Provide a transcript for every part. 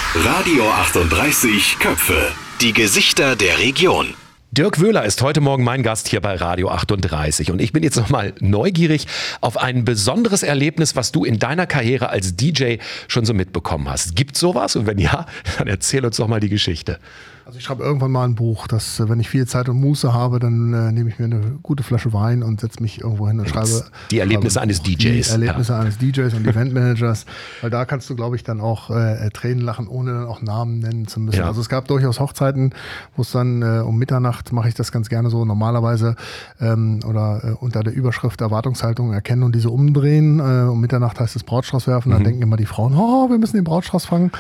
Radio 38 Köpfe. Die Gesichter der Region. Dirk Wöhler ist heute Morgen mein Gast hier bei Radio 38 und ich bin jetzt nochmal neugierig auf ein besonderes Erlebnis, was du in deiner Karriere als DJ schon so mitbekommen hast. Gibt's sowas? Und wenn ja, dann erzähl uns doch mal die Geschichte. Also ich schreibe irgendwann mal ein Buch, dass wenn ich viel Zeit und Muße habe, dann nehme ich mir eine gute Flasche Wein und setze mich irgendwo hin und schreibe die Erlebnisse eines DJs. Die Erlebnisse eines DJs und Eventmanagers, weil da kannst du, glaube ich, dann auch Tränen lachen, ohne dann auch Namen nennen zu müssen. Ja. Also es gab durchaus Hochzeiten, wo es dann um Mitternacht, mache ich das ganz gerne so, normalerweise unter der Überschrift Erwartungshaltung erkennen und diese umdrehen. Um Mitternacht heißt es Brautstrauß werfen, dann denken immer die Frauen, wir müssen den Brautstrauß fangen.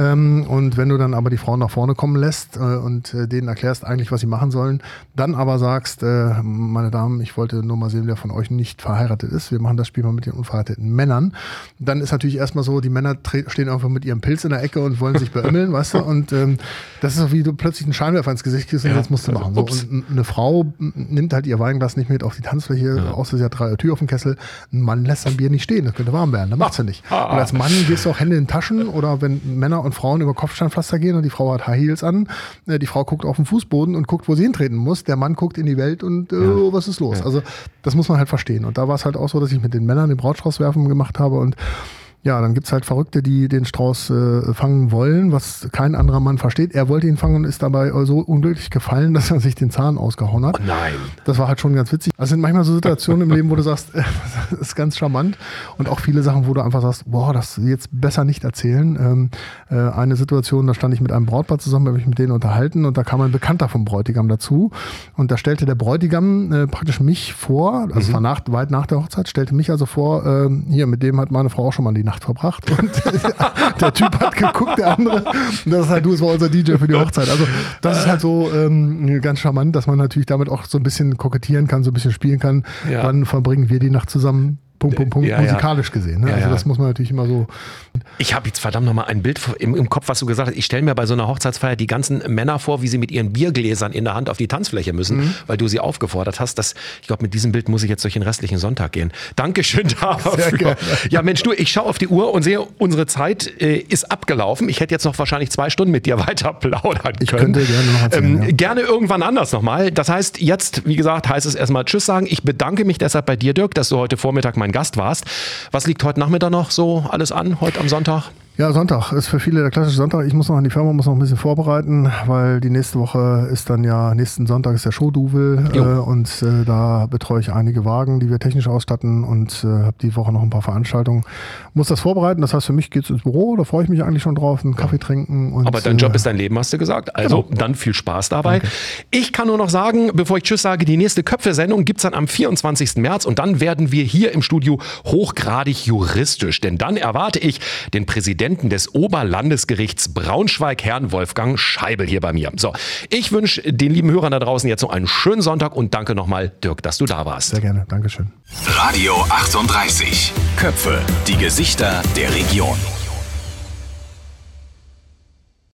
Und wenn du dann aber die Frauen nach vorne kommen lässt, und denen erklärst eigentlich, was sie machen sollen, dann aber sagst, meine Damen, ich wollte nur mal sehen, wer von euch nicht verheiratet ist. Wir machen das Spiel mal mit den unverheirateten Männern. Dann ist natürlich erstmal so, die Männer stehen einfach mit ihrem Pilz in der Ecke und wollen sich beömmeln, weißt du? Und das ist so, wie du plötzlich einen Scheinwerfer ins Gesicht kriegst und jetzt musst du machen. So, und eine Frau nimmt halt ihr Weinglas nicht mit auf die Tanzfläche, außer sie hat 3 Tür auf dem Kessel. Ein Mann lässt sein Bier nicht stehen, das könnte warm werden, das macht sie nicht. Und als Mann gehst du auch Hände in den Taschen oder wenn Männer und Frauen über Kopfsteinpflaster gehen und die Frau hat High Heels an, die Frau guckt auf den Fußboden und guckt, wo sie hintreten muss. Der Mann guckt in die Welt und was ist los? Ja. Also das muss man halt verstehen. Und da war es halt auch so, dass ich mit den Männern den Brautstrauß werfen gemacht habe und ja, dann gibt's halt Verrückte, die den Strauß fangen wollen, was kein anderer Mann versteht. Er wollte ihn fangen und ist dabei so unglücklich gefallen, dass er sich den Zahn ausgehauen hat. Oh nein. Das war halt schon ganz witzig. Also sind manchmal so Situationen im Leben, wo du sagst, das ist ganz charmant. Und auch viele Sachen, wo du einfach sagst, das jetzt besser nicht erzählen. Eine Situation, da stand ich mit einem Brautpaar zusammen, habe mich mit denen unterhalten und da kam ein Bekannter vom Bräutigam dazu. Und da stellte der Bräutigam praktisch mich vor, also es war weit nach der Hochzeit, stellte mich also vor, hier, mit dem hat meine Frau auch schon mal die Nacht verbracht und der Typ hat geguckt, der andere, und das ist halt das war unser DJ für die Hochzeit. Also das ist halt so ganz charmant, dass man natürlich damit auch so ein bisschen kokettieren kann, so ein bisschen spielen kann. Ja. Wann verbringen wir die Nacht zusammen? Musikalisch gesehen. Ne? Also das muss man natürlich immer so. Ich habe jetzt verdammt nochmal ein Bild im Kopf, was du gesagt hast. Ich stelle mir bei so einer Hochzeitsfeier die ganzen Männer vor, wie sie mit ihren Biergläsern in der Hand auf die Tanzfläche müssen, weil du sie aufgefordert hast. Ich glaube, mit diesem Bild muss ich jetzt durch den restlichen Sonntag gehen. Dankeschön dafür. Ja, Mensch, ich schaue auf die Uhr und sehe, unsere Zeit ist abgelaufen. Ich hätte jetzt noch wahrscheinlich 2 Stunden mit dir weiter plaudern können. Ich könnte gerne noch erzählen, Gerne irgendwann anders nochmal. Das heißt, jetzt, wie gesagt, heißt es erstmal Tschüss sagen. Ich bedanke mich deshalb bei dir, Dirk, dass du heute Vormittag mein Gast warst. Was liegt heute Nachmittag noch so alles an, heute am Sonntag? Ja, Sonntag ist für viele der klassische Sonntag. Ich muss noch an die Firma, muss noch ein bisschen vorbereiten, weil die nächste Woche ist dann nächsten Sonntag ist der Showduvel und da betreue ich einige Wagen, die wir technisch ausstatten und habe die Woche noch ein paar Veranstaltungen. Muss das vorbereiten, das heißt für mich geht's ins Büro, da freue ich mich eigentlich schon drauf, einen Kaffee trinken. Und, aber dein Job ist dein Leben, hast du gesagt. Also dann viel Spaß dabei. Danke. Ich kann nur noch sagen, bevor ich Tschüss sage, die nächste Köpfe-Sendung gibt's dann am 24. März und dann werden wir hier im Studio hochgradig juristisch, denn dann erwarte ich den Präsidenten des Oberlandesgerichts Braunschweig, Herrn Wolfgang Scheibel, hier bei mir. So, ich wünsche den lieben Hörern da draußen jetzt noch einen schönen Sonntag und danke nochmal, Dirk, dass du da warst. Sehr gerne, Dankeschön. Radio 38 Köpfe, die Gesichter der Region.